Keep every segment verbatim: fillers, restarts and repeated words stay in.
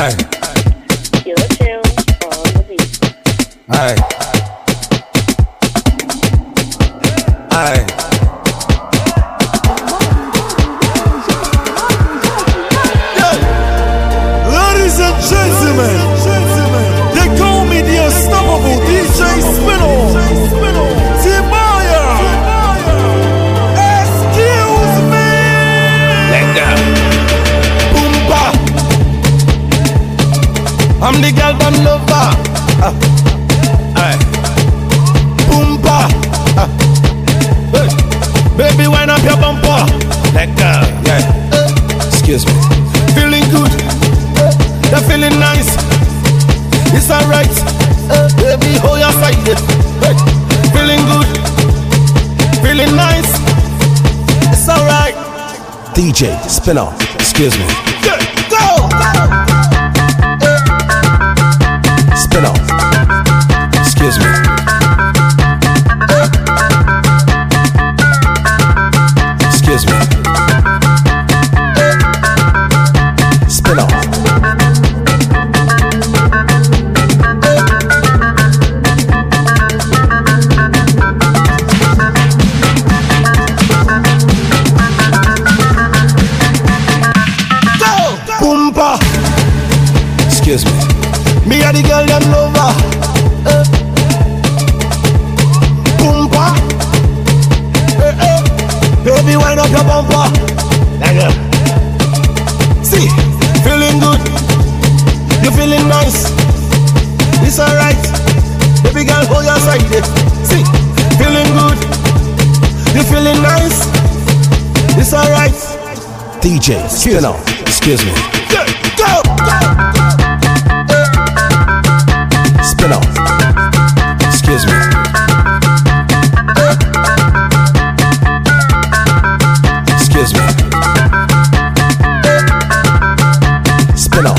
Aye. Killer Chill on the beat. Aye. Aye. Ladies and gentlemen, they call me the unstoppable D J Spinner. Timaya, excuse me. Let go. Boomba, I'm the girl them lover. Uh. Aye. Boomba, uh. Hey. Baby, wind up your bumper. Let go. Yeah. Excuse me. Feeling good, you're feeling nice. It's alright, uh, baby, hold your side. Hey. Feeling good, feeling nice. It's alright. D J Spinner. Excuse me. Yeah, go. Spinner. Excuse me. Excuse me. Spinner. Boomba, Excuse me. me and the girl them lover. Eh. Boomba, eh, eh. Baby, wind up your bumper. See, feeling good, you feeling nice. It's alright, baby girl, hold your side. See, feeling good, you feeling nice. It's alright. D J Spinner. Excuse me. Yeah, go, go. Spinner. Excuse me. Excuse me. Spinner.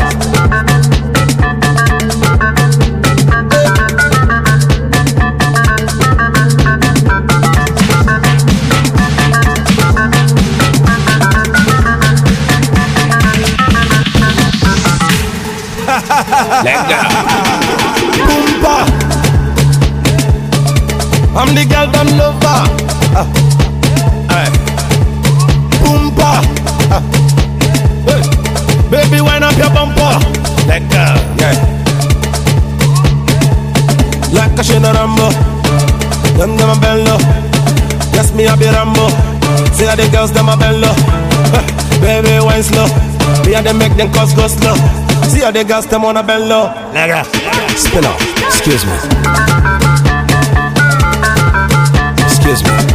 Let go. Boomba, I'm the girl them lover. Uh. Aye. Boomba, uh. Hey. Baby, wind up your bumper. Let go. Yeah. Like a shina Rambo, them them a bello. Yes, me a be Rambo. See how the girls them a bello. Uh. Baby, wine slow. Me and them make them cause go slow. See how the girls them on a bello. Let go. Spinner. Excuse me. Excuse me.